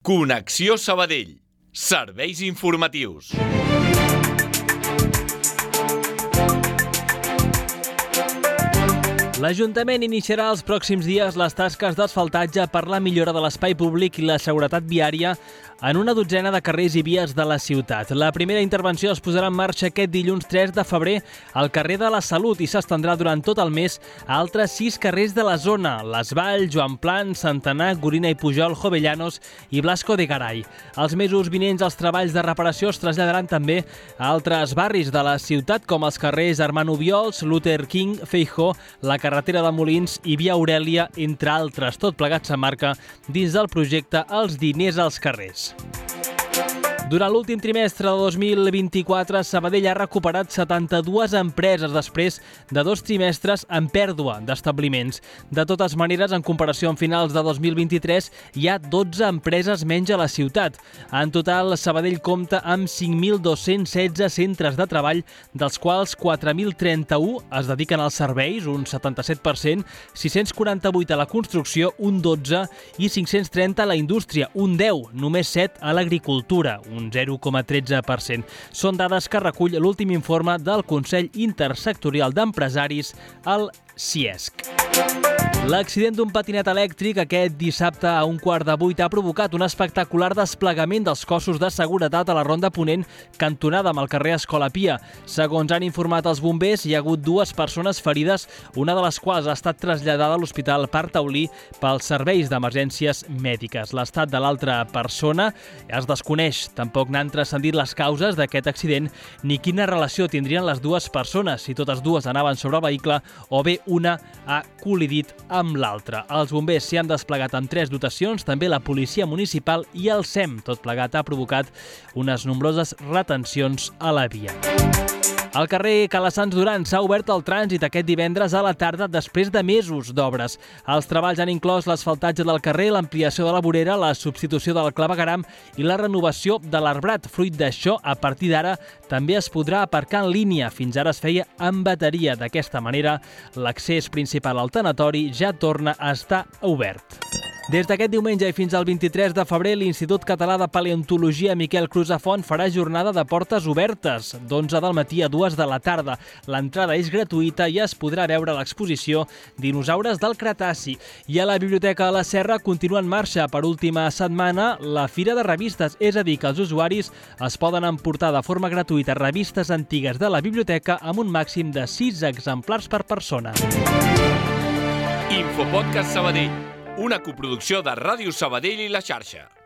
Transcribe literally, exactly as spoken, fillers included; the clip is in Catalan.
Connexió Sabadell. Serveis informatius. L'Ajuntament iniciarà els pròxims dies les tasques d'asfaltatge per la millora de l'espai públic i la seguretat viària en una dotzena de carrers i vies de la ciutat. La primera intervenció es posarà en marxa aquest dilluns tres de febrer al carrer de la Salut i s'estendrà durant tot el mes a altres sis carrers de la zona: Les Valls, Joan Plant, Centenar, Gorina i Pujol, Jovellanos i Blasco de Garay. Els mesos vinents els treballs de reparació es traslladaran també a altres barris de la ciutat com els carrers Hermano Obiols, Luther King, Feijó, la carretera de Molins i Via Aurèlia, entre altres. Tot plegat s'emmarca dins del projecte Els diners als carrers. Durant l'últim trimestre de dos mil vint-i-quatre, Sabadell ha recuperat setanta-dues empreses després de dos trimestres en pèrdua d'establiments. De totes maneres, en comparació amb finals de dos mil vint-i-tres, hi ha dotze empreses menys a la ciutat. En total, Sabadell compta amb cinc mil dos-cents setze centres de treball, dels quals quatre mil trenta-u es dediquen als serveis, un setanta-set per cent, sis-cents quaranta-vuit a la construcció, un dotze per cent, i cinc-cents trenta a la indústria, un deu per cent, només set a l'agricultura, un zero coma tretze per cent. Són dades que recull l'últim informe del Consell Intersectorial d'Empresaris, el CIESC. L'accident d'un patinet elèctric aquest dissabte a un quart de vuit ha provocat un espectacular desplegament dels cossos de seguretat a la Ronda Ponent, cantonada amb el carrer Escola Pia. Segons han informat els bombers, hi ha hagut dues persones ferides, una de les quals ha estat traslladada a l'Hospital Parc Taulí pels serveis d'emergències mèdiques. L'estat de l'altra persona es desconeix. Tampoc n'han transcendit les causes d'aquest accident ni quina relació tindrien les dues persones, si totes dues anaven sobre el vehicle o bé una ha col·lidit amb l'altra. Els bombers s'hi han desplegat amb tres dotacions, també la policia municipal i el S E M. Tot plegat ha provocat unes nombroses retencions a la via. Al carrer Calassans Duran s'ha obert el trànsit aquest divendres a la tarda després de mesos d'obres. Els treballs han inclòs l'asfaltatge del carrer, l'ampliació de la vorera, la substitució del clavegueram i la renovació de l'arbrat. Fruit d'això, a partir d'ara també es podrà aparcar en línia. Fins ara es feia en bateria. D'aquesta manera, l'accés principal al tanatori ja torna a estar obert. Des d'aquest diumenge i fins al vint-i-tres de febrer, l'Institut Català de Paleontologia Miquel Crusafont farà jornada de portes obertes, d'onze del matí a dues de la tarda. L'entrada és gratuïta i es podrà veure l'exposició Dinosaures del Cretaci. I a la Biblioteca de la Serra continua en marxa per última setmana la Fira de Revistes, és a dir, que els usuaris es poden emportar de forma gratuïta revistes antigues de la biblioteca amb un màxim de sis exemplars per persona. Infopodcast Sabadell, una coproducció de Ràdio Sabadell i La Xarxa.